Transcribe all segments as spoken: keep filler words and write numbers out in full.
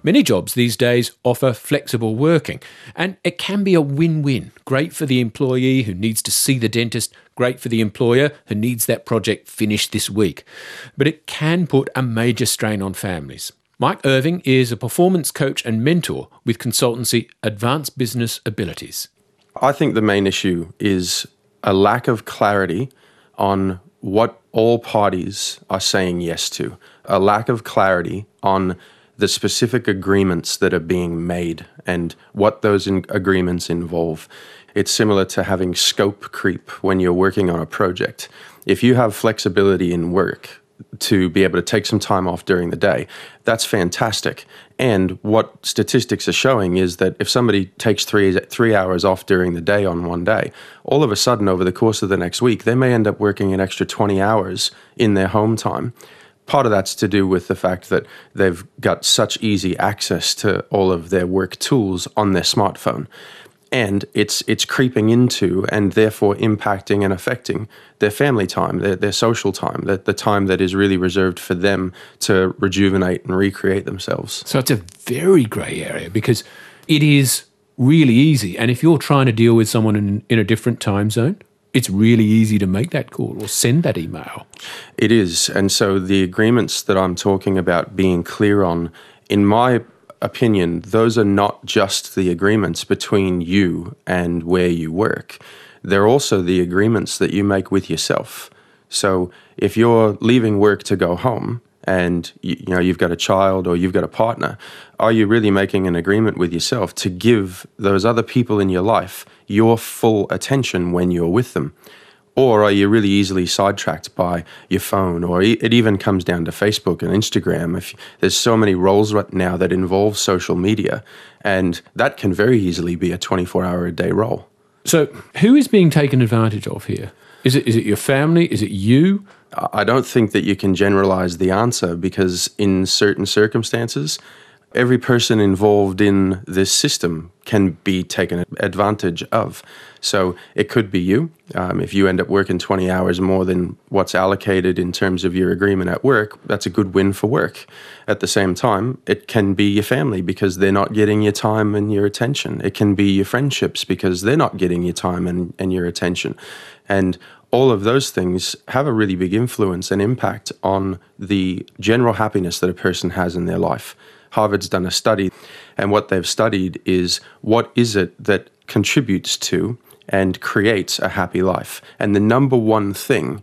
Many jobs these days offer flexible working, and it can be a win-win. Great for the employee who needs to see the dentist, great for the employer who needs that project finished this week. But it can put a major strain on families. Mike Irving is a performance coach and mentor with consultancy Advanced Business Abilities. I think the main issue is a lack of clarity on what all parties are saying yes to, a lack of clarity on the specific agreements that are being made and what those in- agreements involve. It's similar to having scope creep when you're working on a project. If you have flexibility in work to be able to take some time off during the day, that's fantastic. And what statistics are showing is that if somebody takes three three hours off during the day on one day, all of a sudden over the course of the next week, they may end up working an extra twenty hours in their home time. Part of that's to do with the fact that they've got such easy access to all of their work tools on their smartphone. And it's it's creeping into and therefore impacting and affecting their family time, their, their social time, the, the time that is really reserved for them to rejuvenate and recreate themselves. So it's a very grey area because it is really easy. And if you're trying to deal with someone in, in a different time zone, it's really easy to make that call or send that email. It is. And so the agreements that I'm talking about being clear on, in my opinion, those are not just the agreements between you and where you work. They're also the agreements that you make with yourself. So if you're leaving work to go home and you, you know you've got a child or you've got a partner, are you really making an agreement with yourself to give those other people in your life your full attention when you're with them? Or are you really easily sidetracked by your phone? Or it even comes down to Facebook and Instagram. If there's so many roles right now that involve social media, and that can very easily be a twenty-four hour a day role. So who is being taken advantage of here? Is it is it your family? Is it you? I don't think that you can generalize the answer, because in certain circumstances, every person involved in this system can be taken advantage of. So it could be you. Um, if you end up working twenty hours more than what's allocated in terms of your agreement at work, that's a good win for work. At the same time, it can be your family because they're not getting your time and your attention. It can be your friendships because they're not getting your time and, and your attention. And all of those things have a really big influence and impact on the general happiness that a person has in their life. Harvard's done a study, and what they've studied is what is it that contributes to and creates a happy life. And the number one thing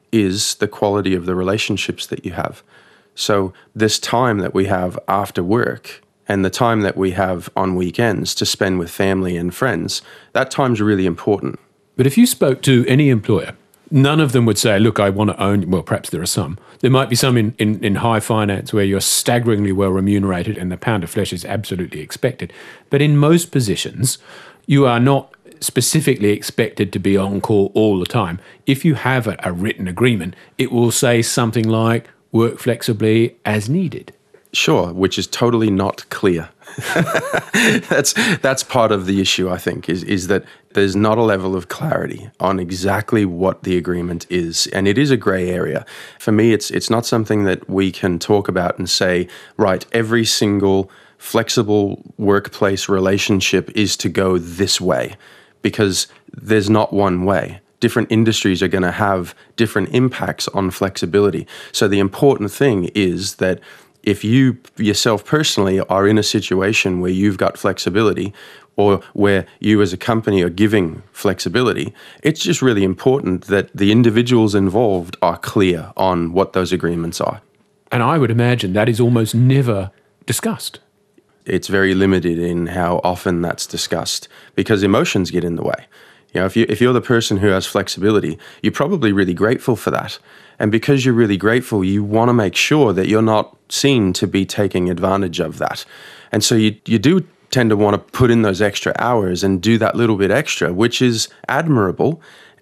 is the quality of the relationships that you have. So this time that we have after work and the time that we have on weekends to spend with family and friends, that time's really important. But if you spoke to any employer, none of them would say, look, I want to own, well, perhaps there are some. There might be some in, in, in high finance where you're staggeringly well remunerated and the pound of flesh is absolutely expected. But in most positions, you are not specifically expected to be on call all the time. If you have a, a written agreement, it will say something like, work flexibly as needed. Sure, which is totally not clear. that's that's part of the issue, I think, is is that there's not a level of clarity on exactly what the agreement is, and it is a grey area. For me, it's it's not something that we can talk about and say, right, every single flexible workplace relationship is to go this way, because there's not one way. Different industries are going to have different impacts on flexibility. So the important thing is that if you yourself personally are in a situation where you've got flexibility, or where you as a company are giving flexibility, it's just really important that the individuals involved are clear on what those agreements are. And I would imagine that is almost never discussed. It's very limited in how often that's discussed, because emotions get in the way. You know, if you if you're the person who has flexibility, you're probably really grateful for that. And because you're really grateful, you want to make sure that you're not seen to be taking advantage of that. And so you you do tend to want to put in those extra hours and do that little bit extra, which is admirable.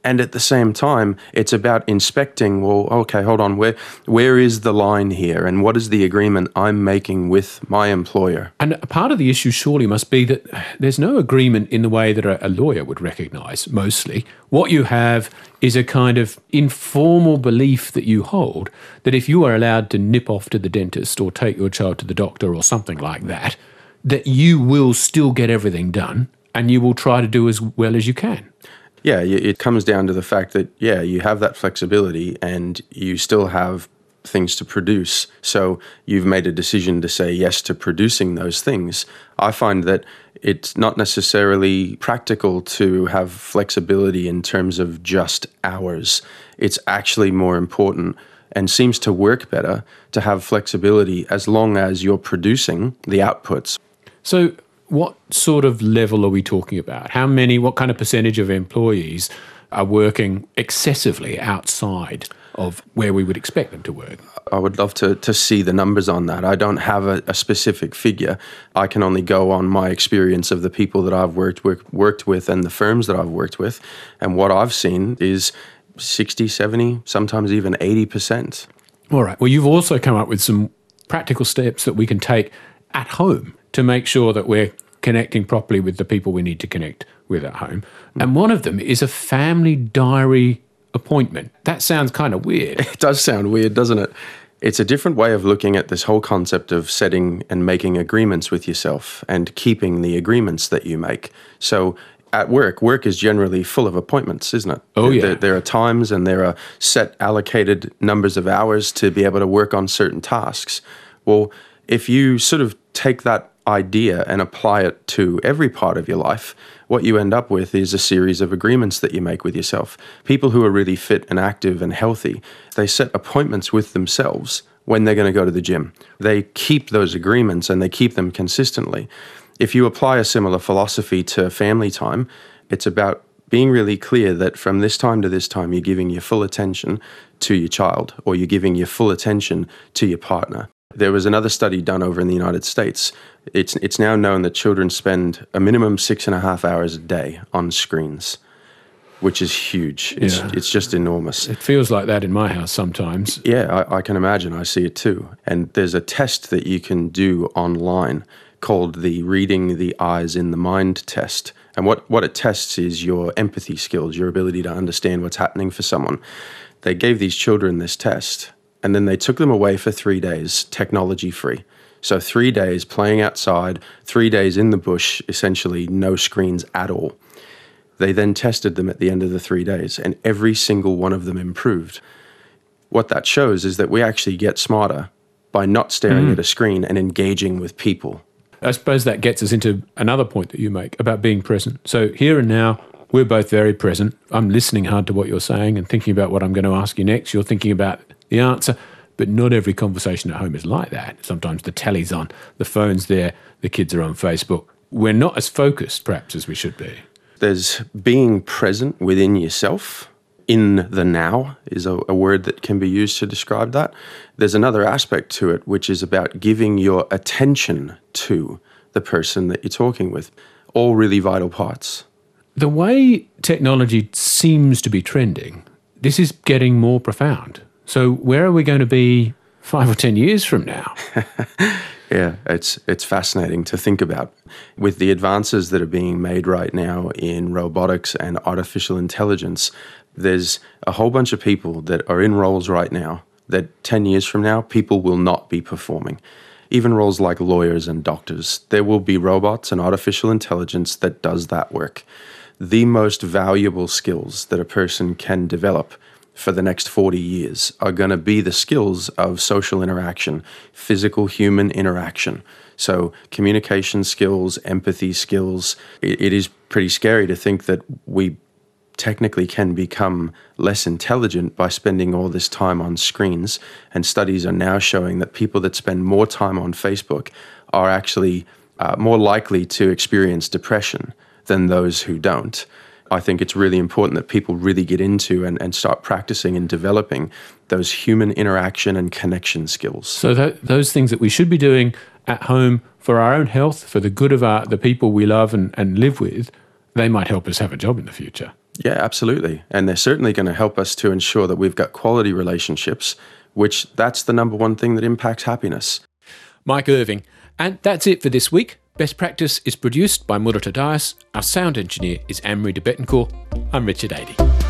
And at the same time, it's about inspecting, well, okay, hold on, where where is the line here? And what is the agreement I'm making with my employer? And part of the issue surely must be that there's no agreement in the way that a, a lawyer would recognise, mostly. What you have is a kind of informal belief that you hold that if you are allowed to nip off to the dentist or take your child to the doctor or something like that, that you will still get everything done and you will try to do as well as you can. Yeah, it comes down to the fact that, yeah, you have that flexibility and you still have things to produce. So you've made a decision to say yes to producing those things. I find that it's not necessarily practical to have flexibility in terms of just hours. It's actually more important and seems to work better to have flexibility as long as you're producing the outputs. So what sort of level are we talking about? How many, what kind of percentage of employees are working excessively outside of where we would expect them to work? I would love to, to see the numbers on that. I don't have a, a specific figure. I can only go on my experience of the people that I've worked with, worked with and the firms that I've worked with. And what I've seen is sixty, seventy, sometimes even eighty percent. All right. Well, you've also come up with some practical steps that we can take at home to make sure that we're connecting properly with the people we need to connect with at home. And one of them is a family diary appointment. That sounds kind of weird. It does sound weird, doesn't it? It's a different way of looking at this whole concept of setting and making agreements with yourself and keeping the agreements that you make. So at work, work is generally full of appointments, isn't it? Oh, yeah. There, there are times and there are set allocated numbers of hours to be able to work on certain tasks. Well, if you sort of take that idea and apply it to every part of your life, what you end up with is a series of agreements that you make with yourself. People who are really fit and active and healthy, they set appointments with themselves when they're going to go to the gym. They keep those agreements and they keep them consistently. If you apply a similar philosophy to family time, it's about being really clear that from this time to this time, you're giving your full attention to your child or you're giving your full attention to your partner. There was another study done over in the United States. It's it's now known that children spend a minimum six and a half hours a day on screens, which is huge. It's Yeah. it's just enormous. It feels like that in my house sometimes. Yeah, I, I can imagine. I see it too. And there's a test that you can do online called the Reading the Eyes in the Mind test. And what, what it tests is your empathy skills, your ability to understand what's happening for someone. They gave these children this test, and then they took them away for three days, technology-free. So three days playing outside, three days in the bush, essentially no screens at all. They then tested them at the end of the three days, and every single one of them improved. What that shows is that we actually get smarter by not staring Mm. at a screen and engaging with people. I suppose that gets us into another point that you make about being present. So here and now, we're both very present. I'm listening hard to what you're saying and thinking about what I'm going to ask you next. You're thinking about the answer, but not every conversation at home is like that. Sometimes the telly's on, the phone's there, the kids are on Facebook. We're not as focused, perhaps, as we should be. There's being present within yourself. In the now is a, a word that can be used to describe that. There's another aspect to it, which is about giving your attention to the person that you're talking with. All really vital parts. The way technology seems to be trending, this is getting more profound. So where are we going to be five or ten years from now? Yeah, it's it's fascinating to think about. With the advances that are being made right now in robotics and artificial intelligence, there's a whole bunch of people that are in roles right now that ten years from now, people will not be performing. Even roles like lawyers and doctors, there will be robots and artificial intelligence that does that work. The most valuable skills that a person can develop for the next forty years are going to be the skills of social interaction, physical human interaction. So communication skills, empathy skills. It, it is pretty scary to think that we technically can become less intelligent by spending all this time on screens. And studies are now showing that people that spend more time on Facebook are actually uh, more likely to experience depression than those who don't. I think it's really important that people really get into and, and start practicing and developing those human interaction and connection skills. So that, those things that we should be doing at home for our own health, for the good of our, the people we love and, and live with, they might help us have a job in the future. Yeah, absolutely. And they're certainly going to help us to ensure that we've got quality relationships, which that's the number one thing that impacts happiness. Mike Irving. And that's it for this week. Best Practice is produced by Murata Dias. Our sound engineer is Anne-Marie de Bettencourt. I'm Richard Adey.